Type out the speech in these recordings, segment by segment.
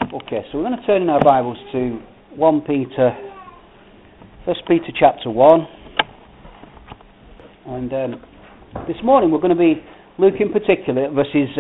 Okay, so we're going to turn in our Bibles to 1 Peter chapter 1. And this morning we're going to be looking particularly at verses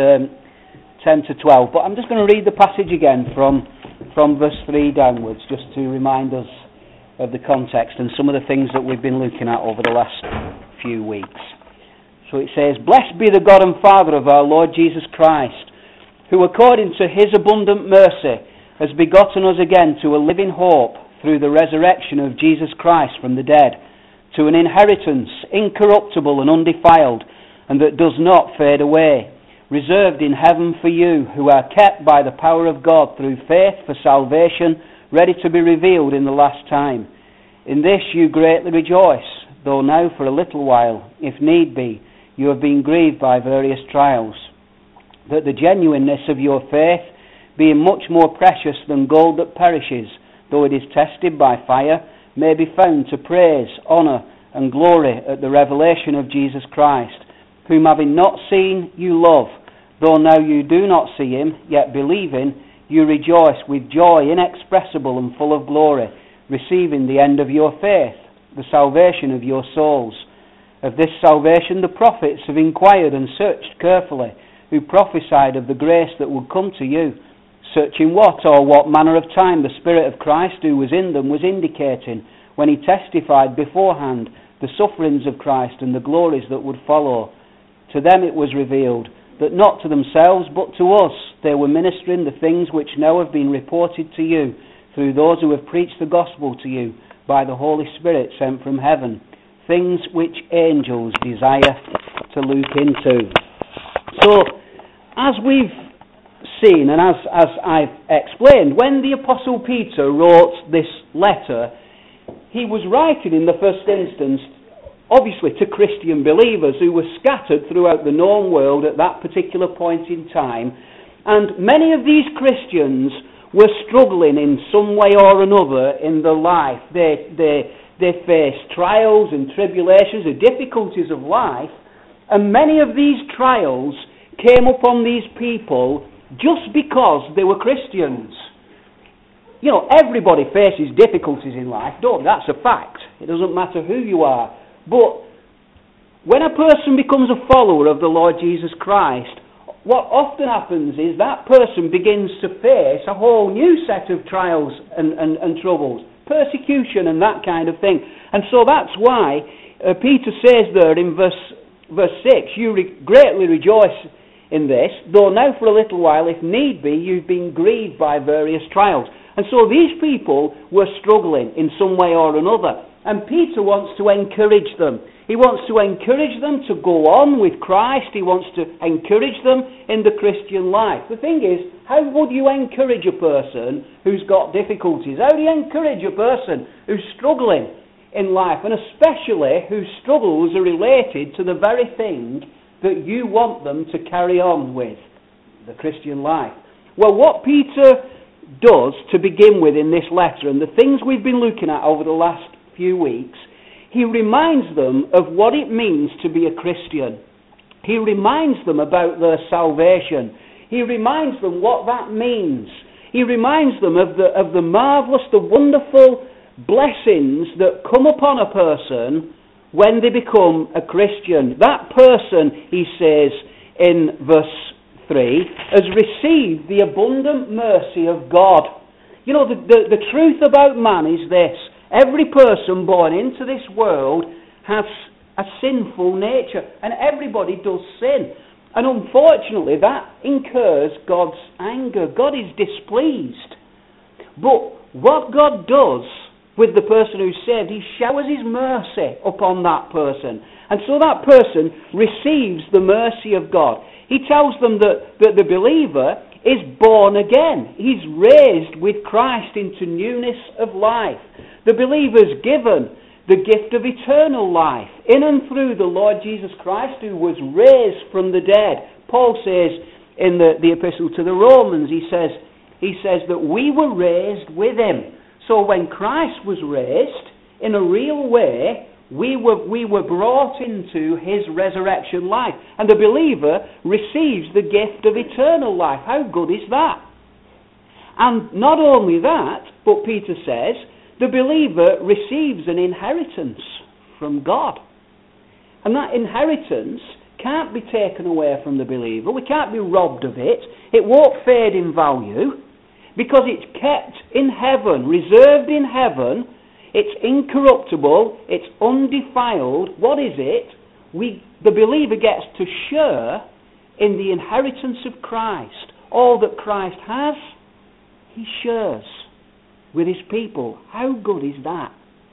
10 to 12. But I'm just going to read the passage again from verse 3 downwards, just to remind us of the context and some of the things that we've been looking at over the last few weeks. So it says, "Blessed be the God and Father of our Lord Jesus Christ, who according to his abundant mercy has begotten us again to a living hope through the resurrection of Jesus Christ from the dead, to an inheritance incorruptible and undefiled, and that does not fade away, reserved in heaven for you, who are kept by the power of God through faith for salvation, ready to be revealed in the last time. In this you greatly rejoice, though now for a little while, if need be, you have been grieved by various trials, that the genuineness of your faith, being much more precious than gold that perishes, though it is tested by fire, may be found to praise, honour, and glory at the revelation of Jesus Christ, whom having not seen you love, though now you do not see him, yet believing, you rejoice with joy inexpressible and full of glory, receiving the end of your faith, the salvation of your souls. Of this salvation the prophets have inquired and searched carefully, who prophesied of the grace that would come to you, searching what manner of time the Spirit of Christ who was in them was indicating, when he testified beforehand the sufferings of Christ and the glories that would follow. To them it was revealed, that not to themselves but to us they were ministering the things which now have been reported to you, through those who have preached the gospel to you, by the Holy Spirit sent from heaven, things which angels desire to look into." So, as we've seen, and as I've explained, when the Apostle Peter wrote this letter, he was writing in the first instance, obviously, to Christian believers who were scattered throughout the known world at that particular point in time, and many of these Christians were struggling in some way or another in their life. They faced trials and tribulations, the difficulties of life, and many of these trials came upon these people just because they were Christians. You know, everybody faces difficulties in life, don't they? That's a fact. It doesn't matter who you are. But when a person becomes a follower of the Lord Jesus Christ, what often happens is that person begins to face a whole new set of trials and troubles, persecution and that kind of thing. And so that's why Peter says there in verse 6, "You greatly rejoice in this, though now for a little while, if need be, you've been grieved by various trials." And so these people were struggling in some way or another. And Peter wants to encourage them. He wants to encourage them to go on with Christ. He wants to encourage them in the Christian life. The thing is, how would you encourage a person who's got difficulties? How do you encourage a person who's struggling in life? And especially whose struggles are related to the very thing that you want them to carry on with, the Christian life. Well, what Peter does to begin with in this letter, and the things we've been looking at over the last few weeks, he reminds them of what it means to be a Christian. He reminds them about their salvation. He reminds them what that means. He reminds them of the marvellous, the wonderful blessings that come upon a person when they become a Christian. That person, he says in verse 3, has received the abundant mercy of God. You know, the truth about man is this: every person born into this world has a sinful nature, and everybody does sin. And unfortunately, that incurs God's anger. God is displeased. But what God does with the person who's saved, he showers his mercy upon that person. And so that person receives the mercy of God. He tells them that the believer is born again. He's raised with Christ into newness of life. The believer's given the gift of eternal life in and through the Lord Jesus Christ, who was raised from the dead. Paul says in the epistle to the Romans, he says that we were raised with him. So when Christ was raised, in a real way, we were brought into his resurrection life. And the believer receives the gift of eternal life. How good is that? And not only that, but Peter says, the believer receives an inheritance from God. And that inheritance can't be taken away from the believer. We can't be robbed of it. It won't fade in value because it's kept in heaven, reserved in heaven. It's incorruptible. It's undefiled. What is it? The believer gets to share in the inheritance of Christ. All that Christ has, he shares with his people. How good is that?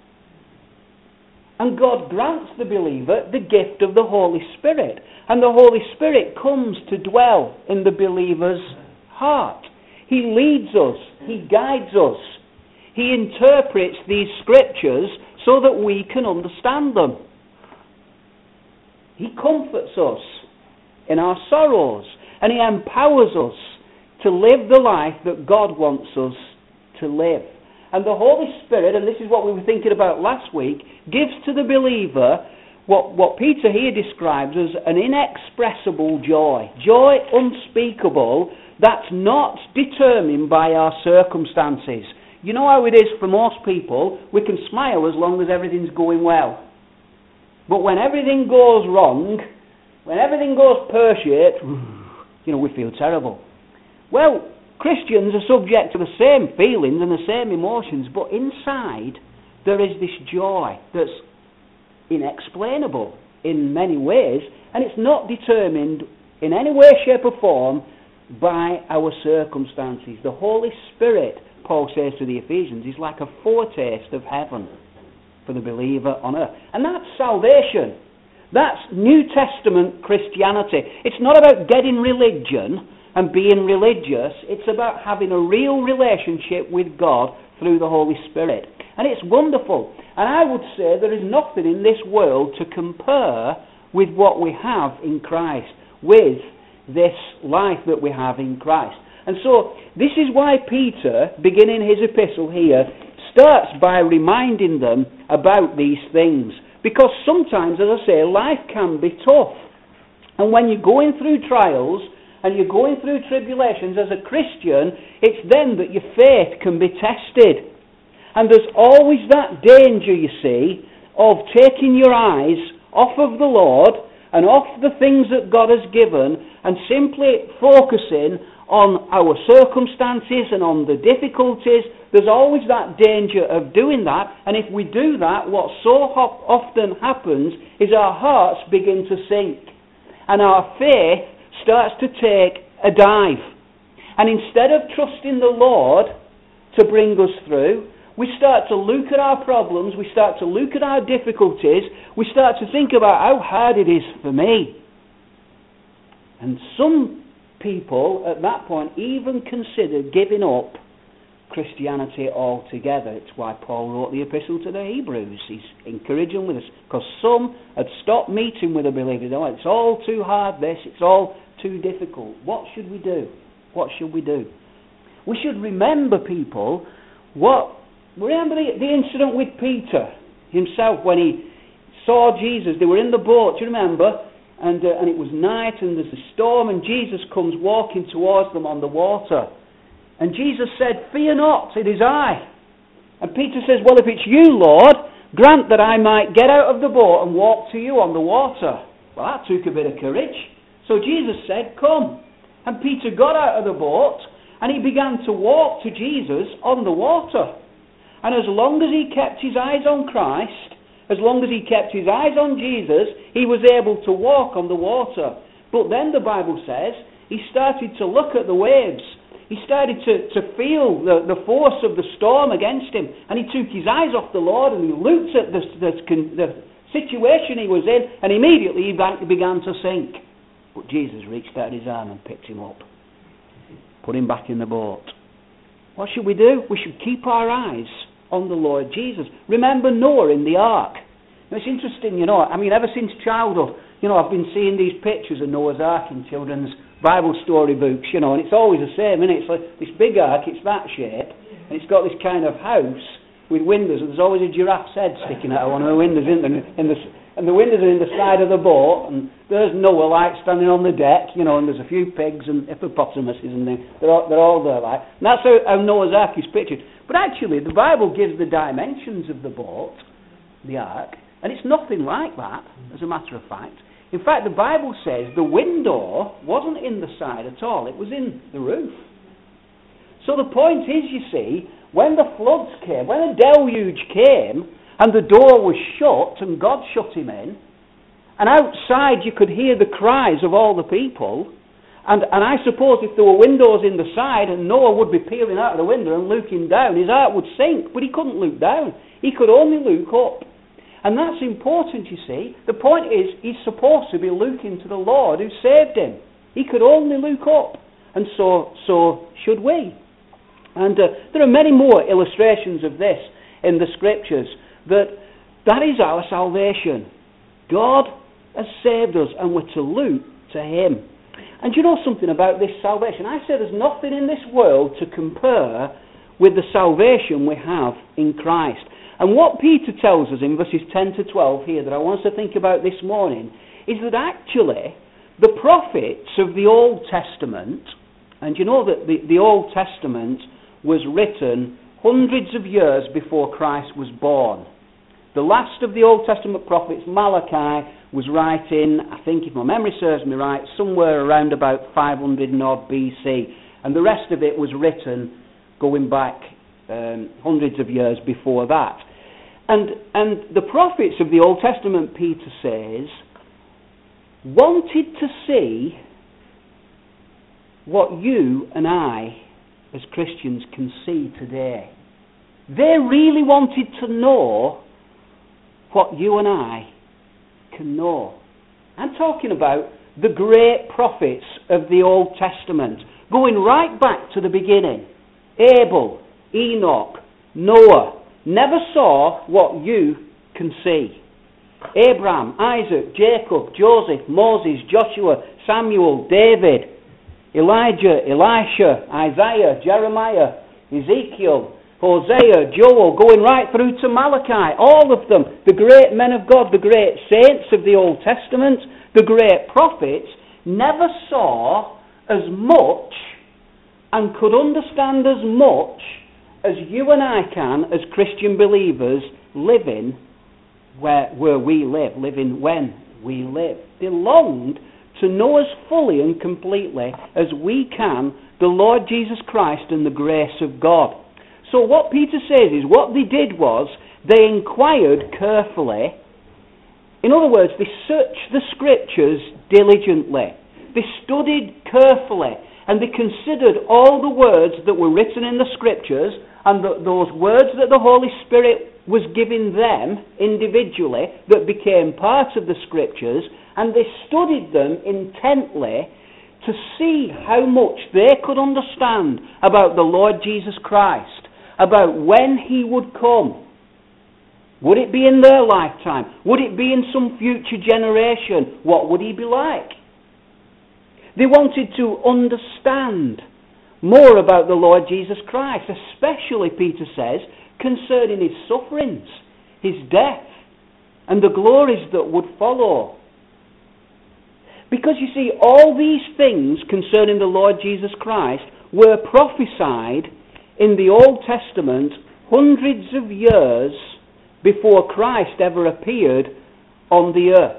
And God grants the believer the gift of the Holy Spirit. And the Holy Spirit comes to dwell in the believer's heart. He leads us. He guides us. He interprets these scriptures so that we can understand them. He comforts us in our sorrows. And he empowers us to live the life that God wants us to live. And the Holy Spirit, and this is what we were thinking about last week, gives to the believer what Peter here describes as an inexpressible joy. Joy unspeakable that's not determined by our circumstances. You know how it is for most people, we can smile as long as everything's going well. But when everything goes wrong, when everything goes pear-shaped, we feel terrible. Well, Christians are subject to the same feelings and the same emotions, but inside there is this joy that's inexplainable in many ways, and it's not determined in any way, shape or form by our circumstances. The Holy Spirit, Paul says to the Ephesians, is like a foretaste of heaven for the believer on earth. And that's salvation. That's New Testament Christianity. It's not about getting religion and being religious. It's about having a real relationship with God through the Holy Spirit. And it's wonderful. And I would say there is nothing in this world to compare with what we have in Christ, with this life that we have in Christ. And so this is why Peter, beginning his epistle here, starts by reminding them about these things. Because sometimes, as I say, life can be tough. And when you're going through trials and you're going through tribulations as a Christian, it's then that your faith can be tested. And there's always that danger, you see, of taking your eyes off of the Lord and off the things that God has given and simply focusing on our circumstances and on the difficulties. There's always that danger of doing that. And if we do that, what so often happens is our hearts begin to sink. And our faith starts to take a dive. And instead of trusting the Lord to bring us through, we start to look at our problems, we start to look at our difficulties, we start to think about how hard it is for me. And some people at that point even consider giving up Christianity altogether. It's why Paul wrote the epistle to the Hebrews. He's encouraging with us, because some had stopped meeting with the believers. Oh, it's all too hard, this, it's all too difficult. What should we do? What should we do? We should remember, people, remember the incident with Peter himself when he saw Jesus. They were in the boat, do you remember? And it was night and there's a storm and Jesus comes walking towards them on the water. And Jesus said, "Fear not, it is I." And Peter says, "Well, if it's you, Lord, grant that I might get out of the boat and walk to you on the water." Well, that took a bit of courage. So Jesus said, "Come." And Peter got out of the boat and he began to walk to Jesus on the water. And as long as he kept his eyes on Christ, as long as he kept his eyes on Jesus, he was able to walk on the water. But then the Bible says he started to look at the waves. He started to feel the force of the storm against him. And he took his eyes off the Lord and he looked at the situation he was in, and immediately he began to sink. But Jesus reached out his arm and picked him up, put him back in the boat. What should we do? We should keep our eyes on the Lord Jesus. Remember Noah in the ark. Now, it's interesting, ever since childhood, I've been seeing these pictures of Noah's ark in children's Bible story books, and it's always the same, isn't it? It's like this big ark, it's that shape, and it's got this kind of house with windows, and there's always a giraffe's head sticking out of one of the windows, isn't there? and the windows are in the side of the boat, and there's Noah, like, standing on the deck, and there's a few pigs and hippopotamuses and things. They're all there, like. And that's how Noah's Ark is pictured. But actually, the Bible gives the dimensions of the boat, the Ark, and it's nothing like that, as a matter of fact. In fact, the Bible says the window wasn't in the side at all. It was in the roof. So the point is, you see, when the floods came, when a deluge came, and the door was shut, and God shut him in, and outside you could hear the cries of all the people, and I suppose if there were windows in the side, and Noah would be peering out of the window and looking down, his heart would sink, but he couldn't look down. He could only look up. And that's important, you see. The point is, he's supposed to be looking to the Lord who saved him. He could only look up, and so should we. And there are many more illustrations of this in the Scriptures, that is our salvation. God has saved us, and we're to look to him. And you know something about this salvation? I say there's nothing in this world to compare with the salvation we have in Christ. And what Peter tells us in verses 10 to 12 here that I want us to think about this morning is that actually the prophets of the Old Testament, and you know that the Old Testament was written hundreds of years before Christ was born. The last of the Old Testament prophets, Malachi, was writing, I think if my memory serves me right, somewhere around about 500 odd BC. And the rest of it was written going back hundreds of years before that. And the prophets of the Old Testament, Peter says, wanted to see what you and I as Christians can see today. They really wanted to know what you and I can know. I'm talking about the great prophets of the Old Testament, going right back to the beginning. Abel, Enoch, Noah, never saw what you can see. Abraham, Isaac, Jacob, Joseph, Moses, Joshua, Samuel, David, Elijah, Elisha, Isaiah, Jeremiah, Ezekiel, Hosea, Joel, going right through to Malachi, all of them, the great men of God, the great saints of the Old Testament, the great prophets, never saw as much and could understand as much as you and I can as Christian believers living where we live, living when we live. They longed to know as fully and completely as we can the Lord Jesus Christ and the grace of God. So what Peter says is what they did was they inquired carefully. In other words, they searched the Scriptures diligently. They studied carefully, and they considered all the words that were written in the Scriptures and those words that the Holy Spirit was giving them individually that became part of the Scriptures, and they studied them intently to see how much they could understand about the Lord Jesus Christ, about when he would come. Would it be in their lifetime? Would it be in some future generation? What would he be like? They wanted to understand more about the Lord Jesus Christ, especially, Peter says, concerning his sufferings, his death, and the glories that would follow. Because you see, all these things concerning the Lord Jesus Christ were prophesied in the Old Testament hundreds of years before Christ ever appeared on the earth.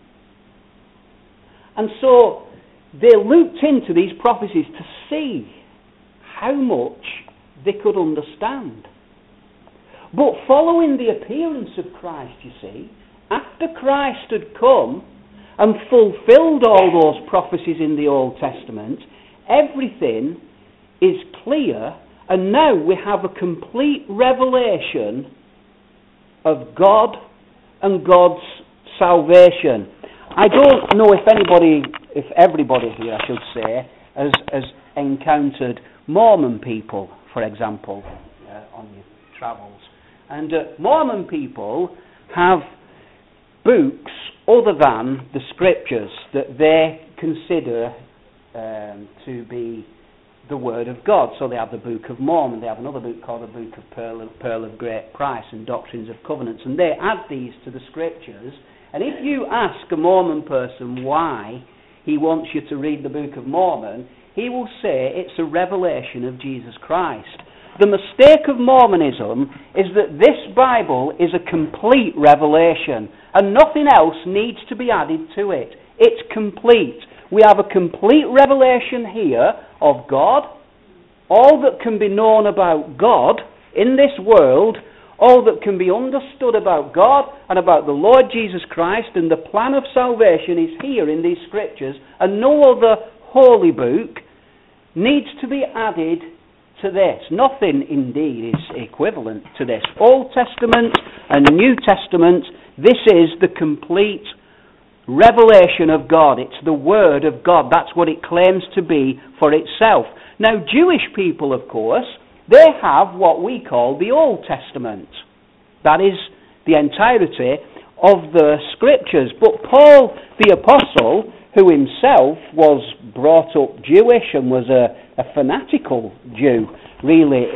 And so they looked into these prophecies to see how much they could understand. But following the appearance of Christ, you see, after Christ had come and fulfilled all those prophecies in the Old Testament, everything is clear, and now we have a complete revelation of God and God's salvation. I don't know if everybody here, I should say, has encountered Mormon people, for example, on your travels. And Mormon people have books other than the Scriptures that they consider to be the Word of God. So they have the Book of Mormon, they have another book called the Book of Pearl of Great Price and Doctrines of Covenants, and they add these to the Scriptures, And if you ask a Mormon person why he wants you to read the Book of Mormon, he will say it's a revelation of Jesus Christ. The mistake of Mormonism is that this Bible is a complete revelation and nothing else needs to be added to it. It's complete. We have a complete revelation here of God, all that can be known about God in this world, all that can be understood about God and about the Lord Jesus Christ, and the plan of salvation is here in these scriptures, and no other holy book needs to be added to this. Nothing indeed is equivalent to this. Old Testament and New Testament, this is the complete revelation of God. It's the Word of God. That's what it claims to be for itself. Now, Jewish people, of course, they have what we call the Old Testament. That is the entirety of the Scriptures. But Paul the Apostle, who himself was brought up Jewish and was a fanatical Jew, really,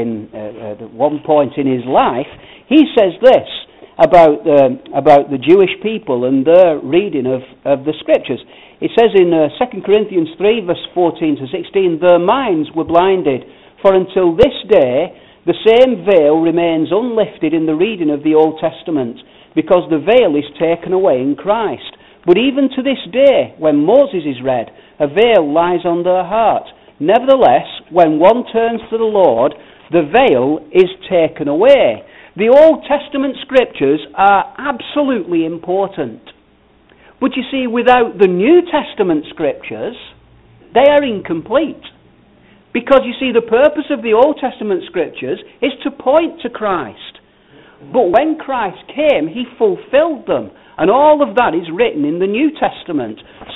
at one point in his life, he says this about the Jewish people and their reading of the Scriptures. It says in 2 Corinthians 3, verse 14 to 16, their minds were blinded, for until this day the same veil remains unlifted in the reading of the Old Testament, because the veil is taken away in Christ. But even to this day, when Moses is read, a veil lies on their heart. Nevertheless, when one turns to the Lord, the veil is taken away. The Old Testament Scriptures are absolutely important. But you see, without the New Testament Scriptures, they are incomplete. Because you see, the purpose of the Old Testament Scriptures is to point to Christ. But when Christ came, he fulfilled them. And all of that is written in the New Testament.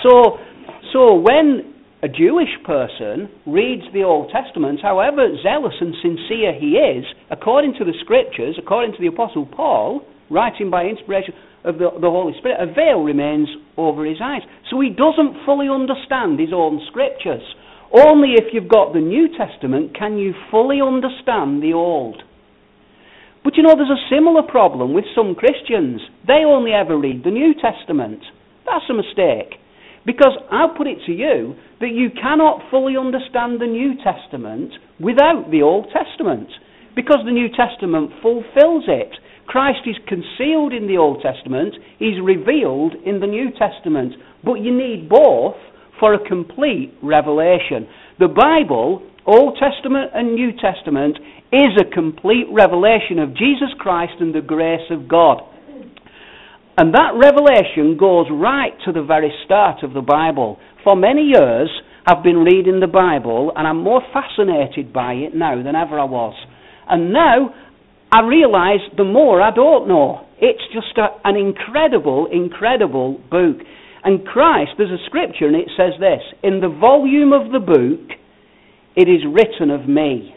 So when a Jewish person reads the Old Testament, however zealous and sincere he is, according to the Scriptures, according to the Apostle Paul, writing by inspiration of the Holy Spirit, a veil remains over his eyes. So he doesn't fully understand his own Scriptures. Only if you've got the New Testament can you fully understand the Old. But you know, there's a similar problem with some Christians. They only ever read the New Testament. That's a mistake. Because I'll put it to you that you cannot fully understand the New Testament without the Old Testament. Because the New Testament fulfills it. Christ is concealed in the Old Testament. He's revealed in the New Testament. But you need both for a complete revelation. The Bible, Old Testament and New Testament, is a complete revelation of Jesus Christ and the grace of God. And that revelation goes right to the very start of the Bible. For many years, I've been reading the Bible, and I'm more fascinated by it now than ever I was. And now, I realise the more I don't know. It's just an incredible, incredible book. And Christ, there's a scripture, and it says this, in the volume of the book, it is written of me.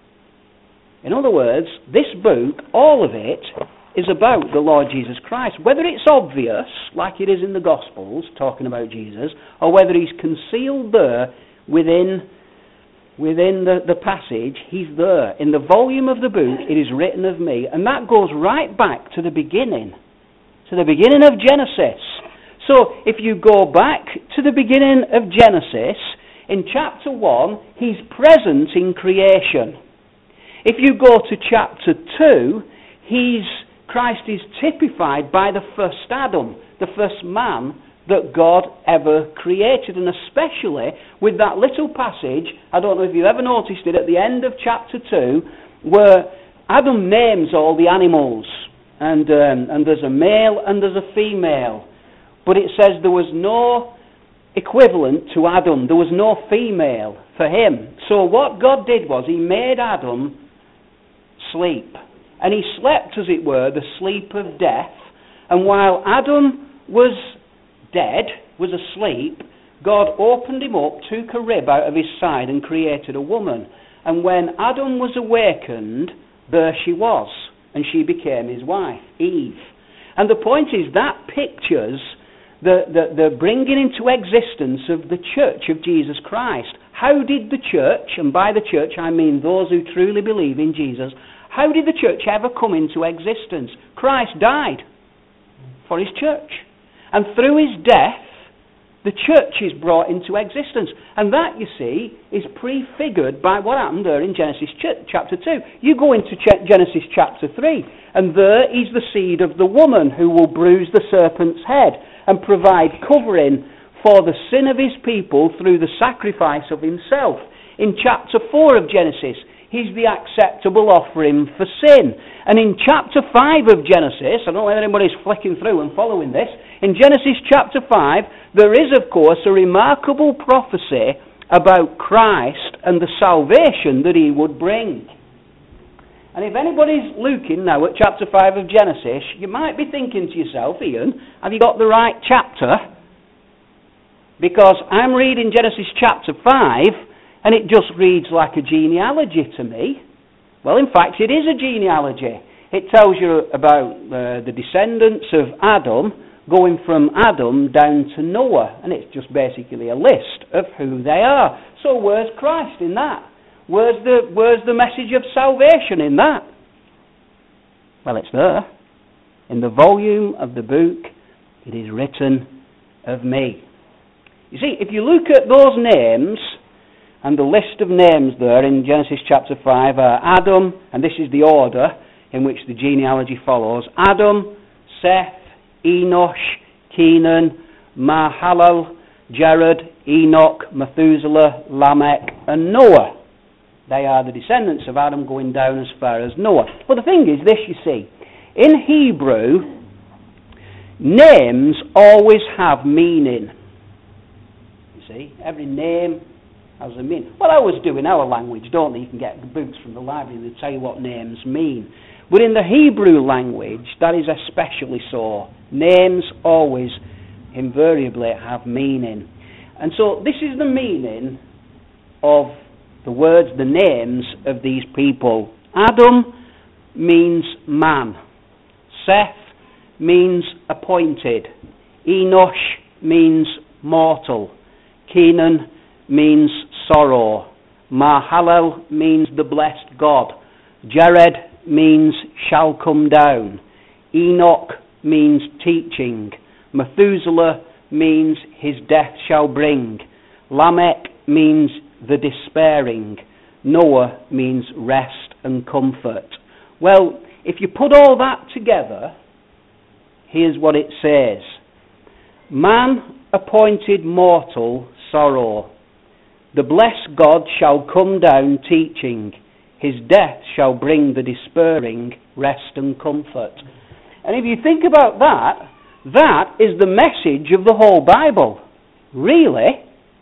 In other words, this book, all of it, is about the Lord Jesus Christ. Whether it's obvious, like it is in the Gospels, talking about Jesus, or whether he's concealed there within the passage, he's there. In the volume of the book, it is written of me. And that goes right back to the beginning of Genesis. So, if you go back to the beginning of Genesis, in chapter 1, he's present in creation. If you go to chapter 2, Christ is typified by the first Adam, the first man that God ever created. And especially with that little passage, I don't know if you've ever noticed it, at the end of chapter 2, where Adam names all the animals. And there's a male and there's a female. But it says there was no equivalent to Adam. There was no female for him. So what God did was he made Adam sleep. And he slept, as it were, the sleep of death. And while Adam was dead, was asleep, God opened him up, took a rib out of his side and created a woman. And when Adam was awakened, there she was. And she became his wife, Eve. And the point is that pictures the bringing into existence of the church of Jesus Christ. How did the church, and by the church I mean those who truly believe in Jesus, how did the church ever come into existence? Christ died. for his church. And through his death, the church is brought into existence. And that, you see, is prefigured by what happened there in Genesis chapter 2. You go into Genesis chapter 3, and there is the seed of the woman who will bruise the serpent's head and provide covering for the sin of his people through the sacrifice of himself. In chapter 4 of Genesis, he's the acceptable offering for sin. And in chapter 5 of Genesis, I don't know if anybody's flicking through and following this, in Genesis chapter 5, there is, of course, a remarkable prophecy about Christ and the salvation that he would bring. And if anybody's looking now at chapter 5 of Genesis, you might be thinking to yourself, Ian, have you got the right chapter? Because I'm reading Genesis chapter 5, and it just reads like a genealogy to me. Well, in fact, it is a genealogy. It tells you about the descendants of Adam, going from Adam down to Noah, and it's just basically a list of who they are. So where's Christ in that? Where's the message of salvation in that? Well, it's there. In the volume of the book, it is written of me. You see, if you look at those names, and the list of names there in Genesis chapter 5 are Adam, and this is the order in which the genealogy follows: Adam, Seth, Enosh, Kenan, Mahalalel, Jared, Enoch, Methuselah, Lamech, and Noah. They are the descendants of Adam going down as far as Noah. Well, the thing is this, you see. In Hebrew, names always have meaning. You see, every name has a meaning. Well, I always do in our language, don't they? You can get books from the library and they tell you what names mean. But in the Hebrew language, that is especially so. Names always, invariably, have meaning. And so this is the meaning of the words, the names of these people. Adam means man. Seth means appointed. Enosh means mortal. Kenan means sorrow. Mahalalel means the blessed God. Jared means shall come down. Enoch means teaching. Methuselah means his death shall bring. Lamech means the despairing. Noah means rest and comfort. Well, if you put all that together, here's what it says. Man appointed mortal sorrow. The blessed God shall come down teaching. His death shall bring the despairing rest and comfort. And if you think about that, that is the message of the whole Bible. Really,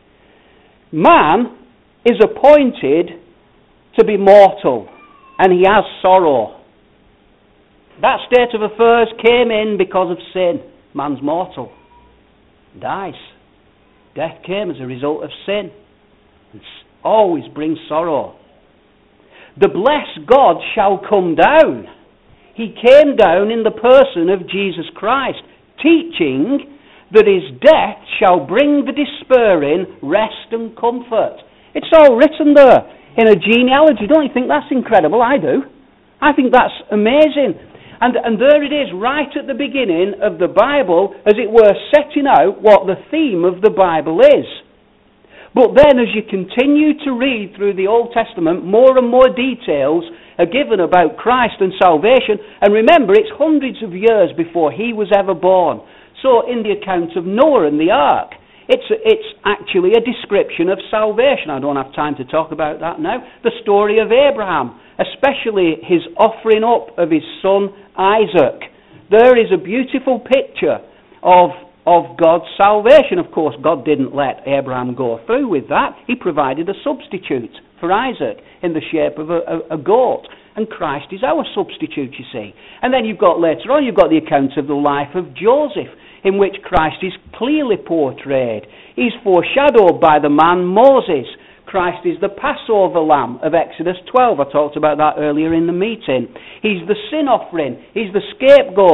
man is appointed to be mortal, and he has sorrow. That state of affairs came in because of sin. Man's mortal. Dies. Death came as a result of sin. It always brings sorrow. The blessed God shall come down. He came down in the person of Jesus Christ, teaching that his death shall bring the despairing rest and comfort. It's all written there in a genealogy. Don't you think that's incredible? I do. I think that's amazing. And there it is, right at the beginning of the Bible, as it were, setting out what the theme of the Bible is. But then as you continue to read through the Old Testament, more and more details are given about Christ and salvation. And remember, it's hundreds of years before he was ever born. So in the account of Noah and the ark, it's actually a description of salvation. I don't have time to talk about that now. The story of Abraham, especially his offering up of his son Isaac. There is a beautiful picture of God's salvation. Of course, God didn't let Abraham go through with that. He provided a substitute for Isaac in the shape of a goat. And Christ is our substitute, you see. And then you've got later on, you've got the account of the life of Joseph, in which Christ is clearly portrayed. He's foreshadowed by the man Moses. Christ is the Passover lamb of Exodus 12. I talked about that earlier in the meeting. He's the sin offering. He's the scapegoat.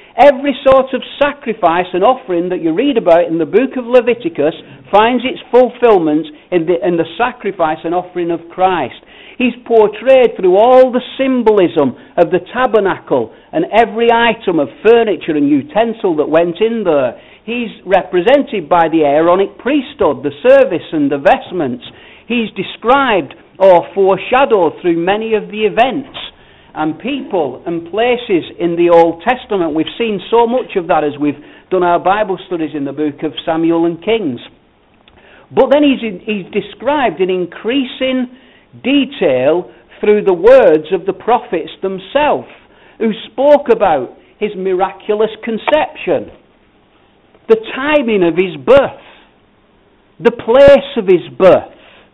Every sort of sacrifice and offering that you read about in the book of Leviticus finds its fulfillment in the sacrifice and offering of Christ. He's portrayed through all the symbolism of the tabernacle and every item of furniture and utensil that went in there. He's represented by the Aaronic priesthood, the service and the vestments. He's described or foreshadowed through many of the events and people and places in the Old Testament. We've seen so much of that as we've done our Bible studies in the book of Samuel and Kings. But then he's described in increasing detail through the words of the prophets themselves, who spoke about his miraculous conception, the timing of his birth, the place of his birth,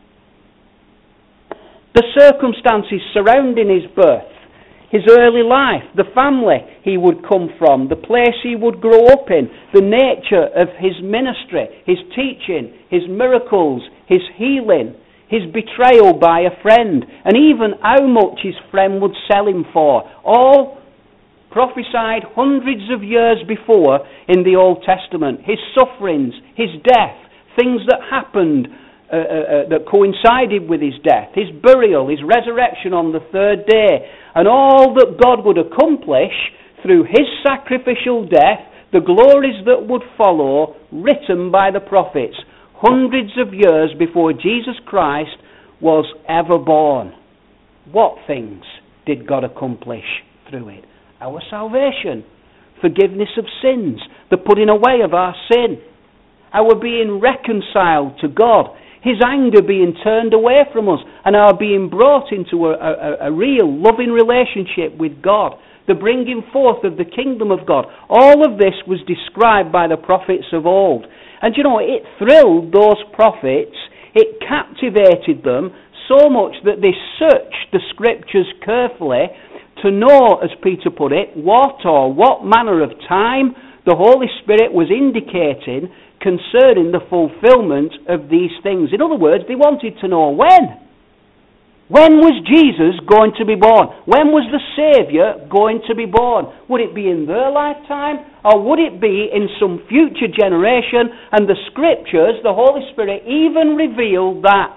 the circumstances surrounding his birth, his early life, the family he would come from, the place he would grow up in, the nature of his ministry, his teaching, his miracles, his healing, his betrayal by a friend, and even how much his friend would sell him for. All prophesied hundreds of years before in the Old Testament. His sufferings, his death, things that happened that coincided with his death, his burial, his resurrection on the third day, and all that God would accomplish through his sacrificial death, the glories that would follow, written by the prophets hundreds of years before Jesus Christ was ever born. What things did God accomplish through it? Our salvation, forgiveness of sins, the putting away of our sin, our being reconciled to God, his anger being turned away from us, and our being brought into a real loving relationship with God, the bringing forth of the kingdom of God. All of this was described by the prophets of old. And you know, it thrilled those prophets, it captivated them so much that they searched the scriptures carefully to know, as Peter put it, what manner of time the Holy Spirit was indicating concerning the fulfillment of these things. In other words, they wanted to know when. When was Jesus going to be born? When was the Saviour going to be born? Would it be in their lifetime, or would it be in some future generation? And the Scriptures, the Holy Spirit, even revealed that.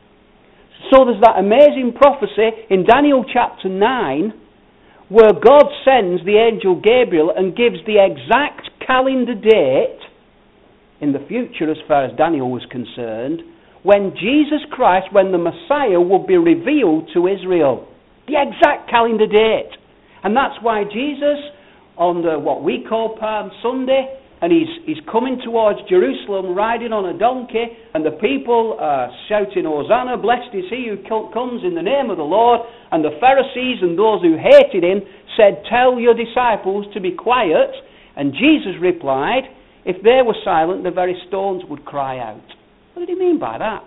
So there's that amazing prophecy in Daniel chapter 9, where God sends the angel Gabriel and gives the exact calendar date in the future, as far as Daniel was concerned, when Jesus Christ, when the Messiah would be revealed to Israel. The exact calendar date. And that's why Jesus, on what we call Palm Sunday, and he's coming towards Jerusalem riding on a donkey, and the people are shouting, Hosanna, blessed is he who comes in the name of the Lord. And the Pharisees and those who hated him said, tell your disciples to be quiet. And Jesus replied, if they were silent, the very stones would cry out. What did he mean by that?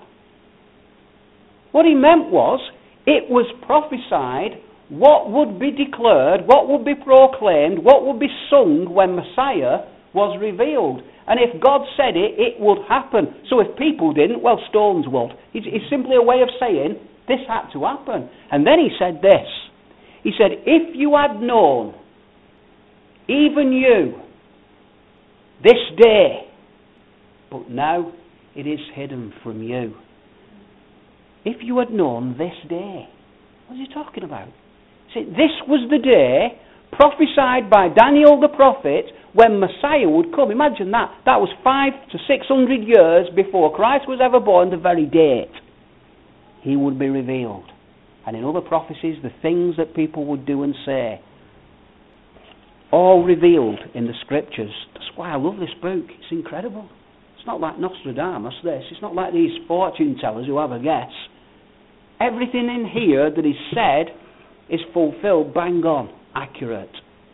What he meant was, it was prophesied what would be declared, what would be proclaimed, what would be sung when Messiah was revealed. And if God said it, it would happen. So if people didn't, well, stones would. It's simply a way of saying this had to happen. And then he said this. He said, if you had known, even you, this day, but now it is hidden from you. If you had known this day. What is he talking about? See, this was the day prophesied by Daniel the prophet when Messiah would come. Imagine that. That was 500 to 600 years before Christ was ever born, the very date he would be revealed. And in other prophecies, the things that people would do and say, all revealed in the Scriptures. That's why I love this book. It's incredible. It's not like Nostradamus, this. It's not like these fortune tellers who have a guess. Everything in here that is said is fulfilled, bang on, accurate.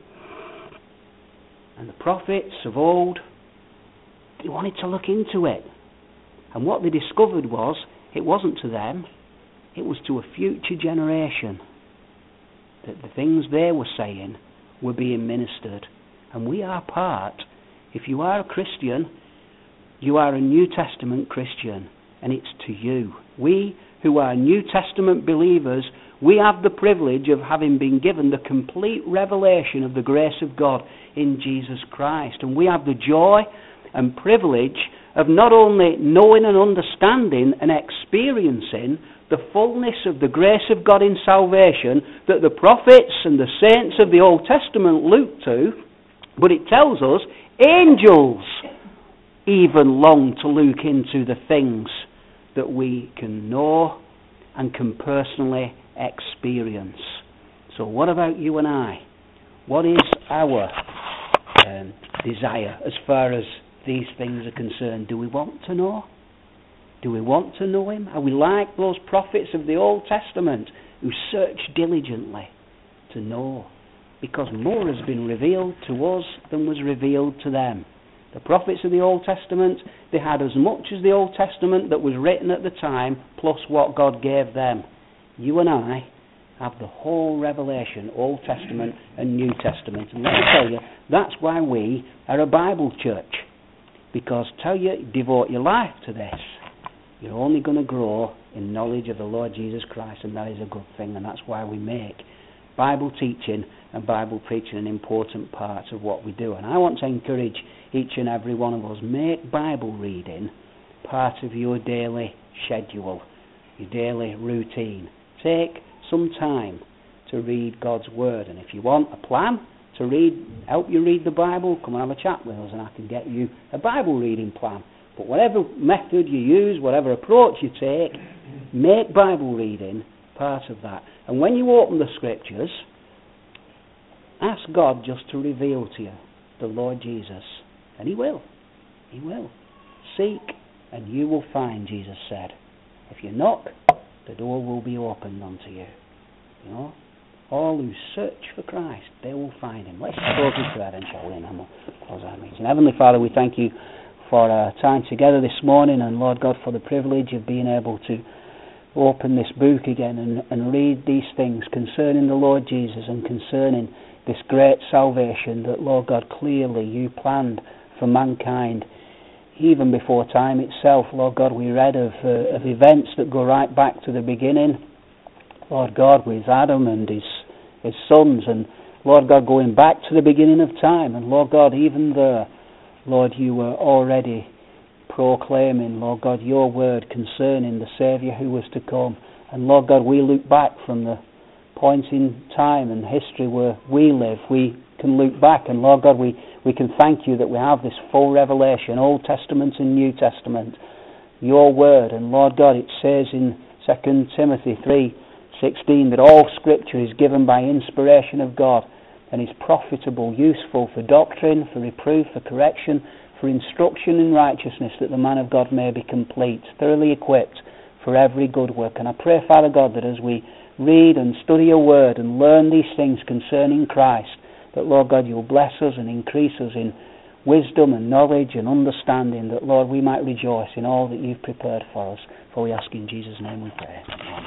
And the prophets of old, they wanted to look into it. And what they discovered was, it wasn't to them, it was to a future generation that the things they were saying were being ministered. And we are part. If you are a Christian, you are a New Testament Christian, and it's to you. We who are New Testament believers, We have the privilege of having been given the complete revelation of the grace of God in Jesus Christ. And we have the joy and privilege of not only knowing and understanding and experiencing the fullness of the grace of God in salvation that the prophets and the saints of the Old Testament look to, but it tells us angels even long to look into the things that we can know and can personally experience. So what about you and I? What is our desire as far as these things are concerned? Do we want to know? Do we want to know Him? Are we like those prophets of the Old Testament who search diligently to know? Because more has been revealed to us than was revealed to them. The prophets of the Old Testament, they had as much as the Old Testament that was written at the time, plus what God gave them. You and I have the whole revelation, Old Testament and New Testament. And let me tell you, that's why we are a Bible church. Because devote your life to this, you're only going to grow in knowledge of the Lord Jesus Christ, and that is a good thing, and that's why we make Bible teaching and Bible preaching an important part of what we do. And I want to encourage each and every one of us, make Bible reading part of your daily schedule, your daily routine. Take some time to read God's Word, and if you want a plan to help you read the Bible, come and have a chat with us and I can get you a Bible reading plan. But whatever method you use, whatever approach you take, make Bible reading part of that. And when you open the Scriptures, ask God just to reveal to you the Lord Jesus. And He will. He will. Seek and you will find, Jesus said. If you knock, the door will be opened unto you. You know? All who search for Christ, they will find Him. Let's close in prayer then, shall we? And then we'll close our meeting. Heavenly Father, we thank You for our time together this morning, and Lord God, for the privilege of being able to open this book again and read these things concerning the Lord Jesus and concerning this great salvation that, Lord God, clearly You planned for mankind even before time itself. Lord God, we read of events that go right back to the beginning, Lord God, with Adam and his sons, and Lord God, going back to the beginning of time. And Lord God, even there, Lord, You were already proclaiming, Lord God, Your word concerning the Saviour who was to come. And Lord God, we look back from the point in time and history where we live. We can look back, and Lord God, we can thank You that we have this full revelation, Old Testament and New Testament, Your word. And Lord God, it says in 2 Timothy 3:16 that all Scripture is given by inspiration of God and is profitable, useful for doctrine, for reproof, for correction, for instruction in righteousness, that the man of God may be complete, thoroughly equipped for every good work. And I pray, Father God, that as we read and study Your word and learn these things concerning Christ, that, Lord God, You'll bless us and increase us in wisdom and knowledge and understanding, that, Lord, we might rejoice in all that You've prepared for us. For we ask in Jesus' name we pray. Amen.